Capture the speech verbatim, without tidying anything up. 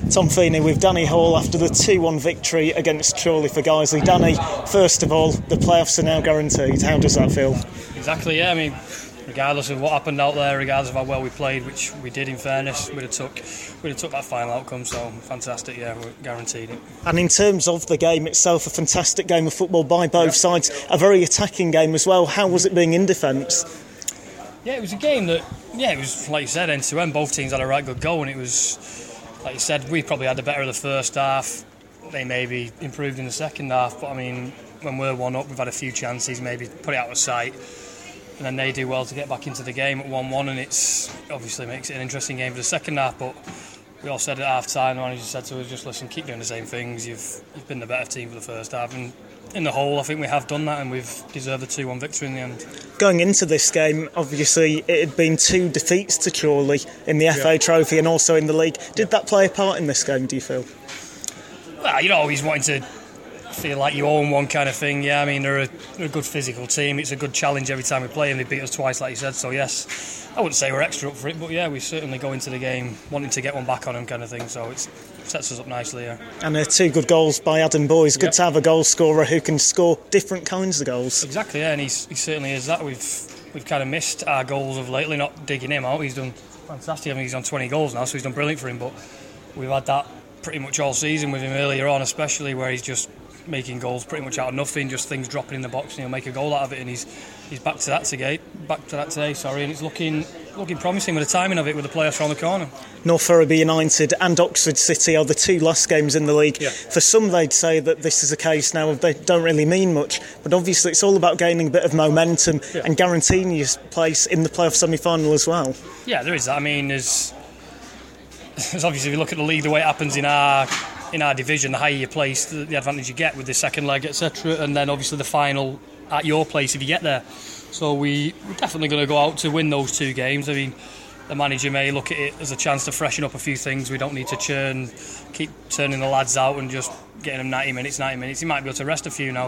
Tom Feeney with Danny Hall after the two one victory against Chorley for Guiseley. Danny, first of all, the playoffs are now guaranteed. How does that feel? Exactly, yeah. I mean, regardless of what happened out there, regardless of how well we played, which we did in fairness, we'd have took, we'd have took that final outcome, so fantastic, yeah, we're guaranteed it. And in terms of the game itself, a fantastic game of football by both sides, a very attacking game as well. How was it being in defence? Yeah, it was a game that, yeah, it was, like you said, end to end, both teams had a right good go, and it was, like you said, we probably had the better of the first half. They maybe improved in the second half, but I mean, when we're one up, we've had a few chances, maybe put it out of sight, and then they do well to get back into the game at one one, and it's obviously makes it an interesting game for the second half. But we all said at half time, the manager said to us, just listen, keep doing the same things. You've you've been the better team for the first half, and in the whole, I think we have done that, and we've deserved a two one victory in the end. Going into this game, obviously it had been two defeats to Chorley in the F A yeah. Trophy and also in the league. Did that play a part in this game, do you feel? Well, you're always wanting to feel like you own one kind of thing. Yeah, I mean, they're a, they're a good physical team. It's a good challenge every time we play, and they beat us twice, like you said. So yes, I wouldn't say we're extra up for it, but yeah, we certainly go into the game wanting to get one back on them, kind of thing. So it sets us up nicely. Yeah. And uh, two good goals by Adam Boyes. Good yep. to have a goal scorer who can score different kinds of goals. Exactly, yeah, and he's, he certainly is that. We've we've kind of missed our goals of lately, not digging him out. He's done fantastic. I mean, he's on twenty goals now, so he's done brilliant for him. But we've had that pretty much all season with him earlier on, especially where he's just making goals pretty much out of nothing, just things dropping in the box, and he'll make a goal out of it. And he's he's back to that today, back to that today. Sorry, and it's looking looking promising with the timing of it, with the players around the corner. North Ferriby United and Oxford City are the two last games in the league. Yeah. For some, they'd say that this is a case now of they don't really mean much, but obviously it's all about gaining a bit of momentum yeah. and guaranteeing your place in the playoff semi-final as well. Yeah, there is that. I mean, there's, there's obviously, if you look at the league, the way it happens in our in our division, the higher you place, the, the advantage you get with the second leg, et cetera, and then obviously the final at your place if you get there. So we, we're definitely going to go out to win those two games. I mean, the manager may look at it as a chance to freshen up a few things. We don't need to churn, keep turning the lads out and just getting them ninety minutes, ninety minutes. He might be able to rest a few now.